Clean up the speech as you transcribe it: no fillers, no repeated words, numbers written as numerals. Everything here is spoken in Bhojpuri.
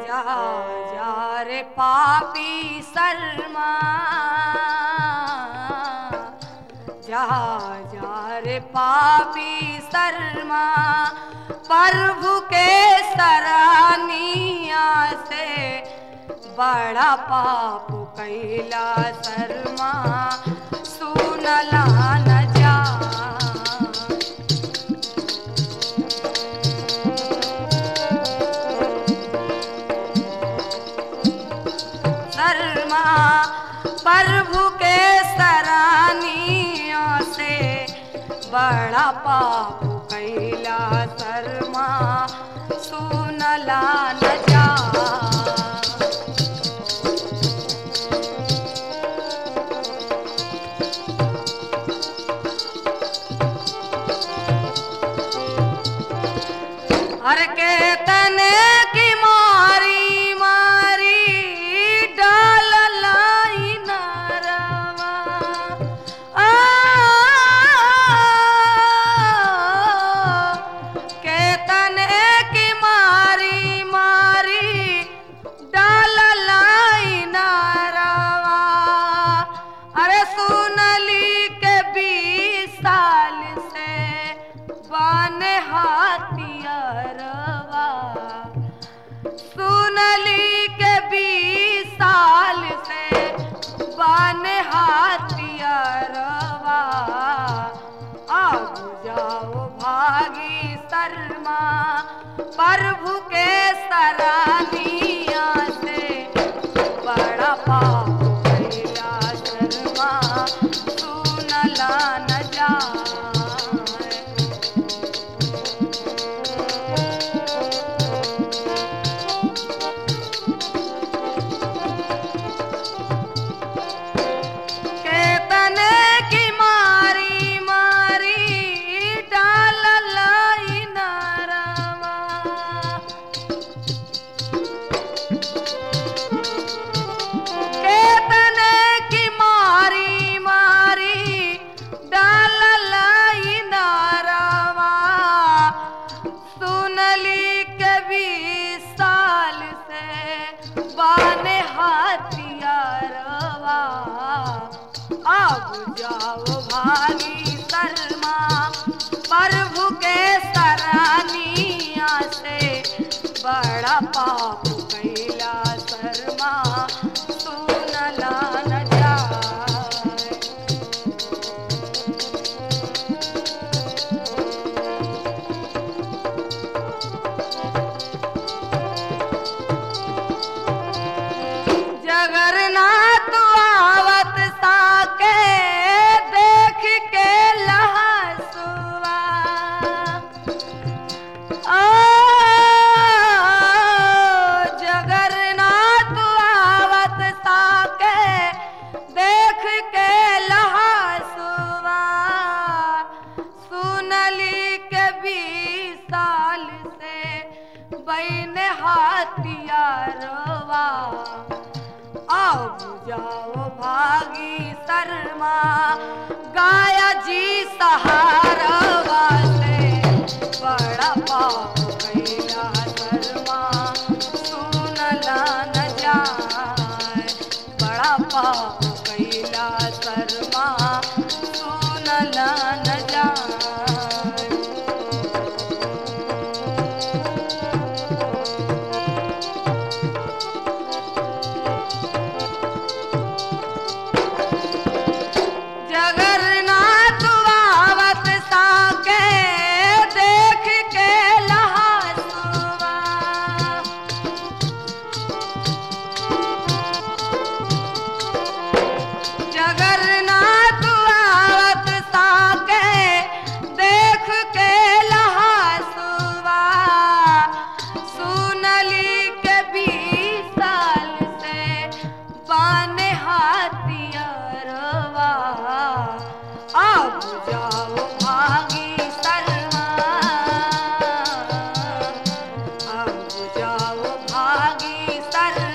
जा जा रे पापी शर्मा, जा जा रे पापी शर्मा, प्रभु के सरानिया से बड़ा पाप कैला शर्मा, सुनला न जा। शर्मा प्रभु के सरानिया से बड़ा पाप कैला शर्मा, सुनला न जा। हर के तने की मारी मारी डाल लाई नरवा, के तने की मारी मारी डाल लाई नरवा। अरे सुनली के 20 साल से बने हाथियारवा, सुनली के 20 साल से बने हाथियारवा। आगू जाओ भागी शर्मा, प्रभु के सरानिया से बड़ा पाप कैला शर्मा, सुनला न जा। आगू जाओ भागी शर्मा, प्रभु के सरानिया से बड़ा पाप कैला शर्मा, सुनला न जा। जगन्नाथ आवत साके देख के लहसुआ, जगन्नाथ आवत साके देख के लहसुआ। सुनली के 20 साल से बने हाथियारवा, आगू जाओ भागी शर्मा, गाया जी सहारवा से बड़ा पाप कैला शर्मा, सुनला न जाए। बड़ा पाप कैला शर्मा, सुनला न जाए। जगन्नाथ आवत साके देख के लहसुआ, जगन्नाथ आवत साके देख के लहसुआ। सुनली के 20 साल से बने हाथियारवा, आगू जाओ भागी शर्मा, आगू जाओ भागी शर्मा,